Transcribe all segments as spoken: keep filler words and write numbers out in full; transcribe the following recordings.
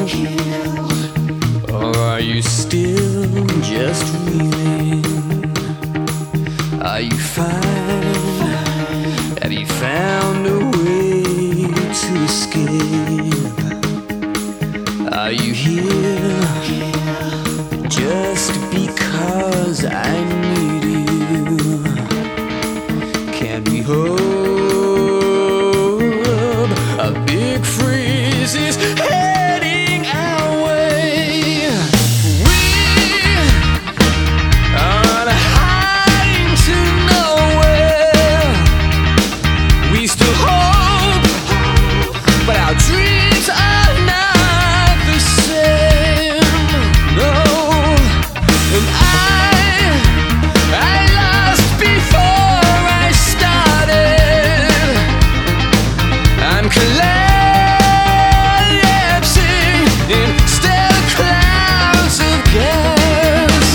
Or are you still just reeling? Are you fine? Have you found a way to escape? Are you here just because I need you? Can we hope a big freeze is heading our way? We are hiding to nowhere. We still hope, but our dreams are not the same. No, and I, I lost before I started. I'm collapsing in still clouds of gas.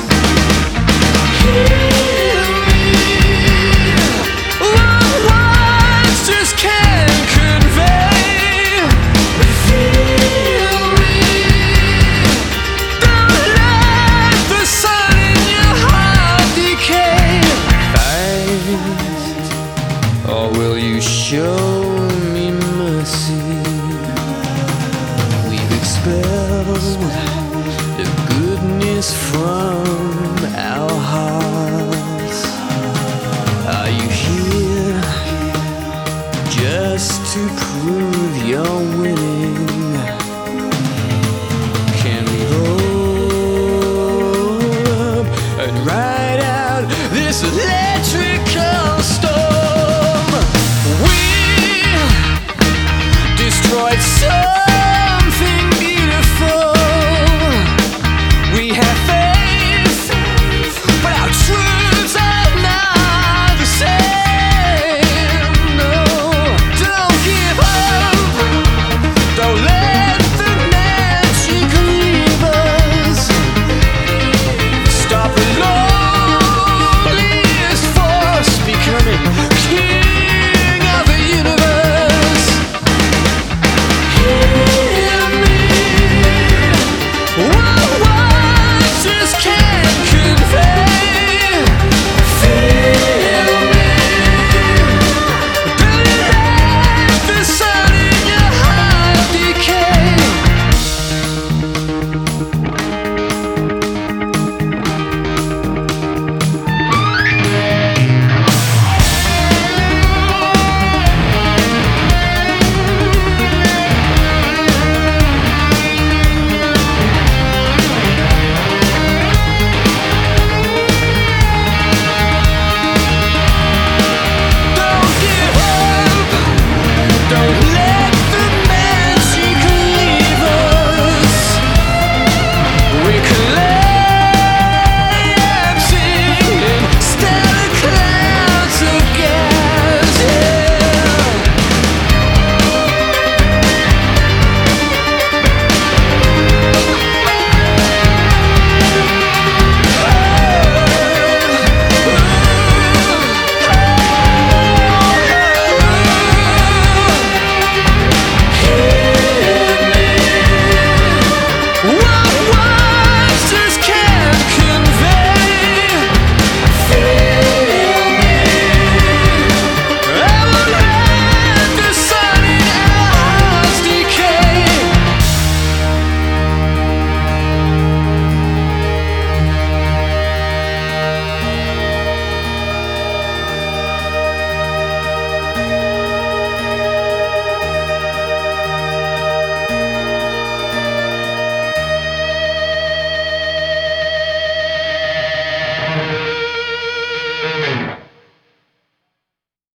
Heal me, what words just can't convey. Feel me, don't let the sun in your heart decay. Fight, or will you show me mercy? We've expelled the goodness from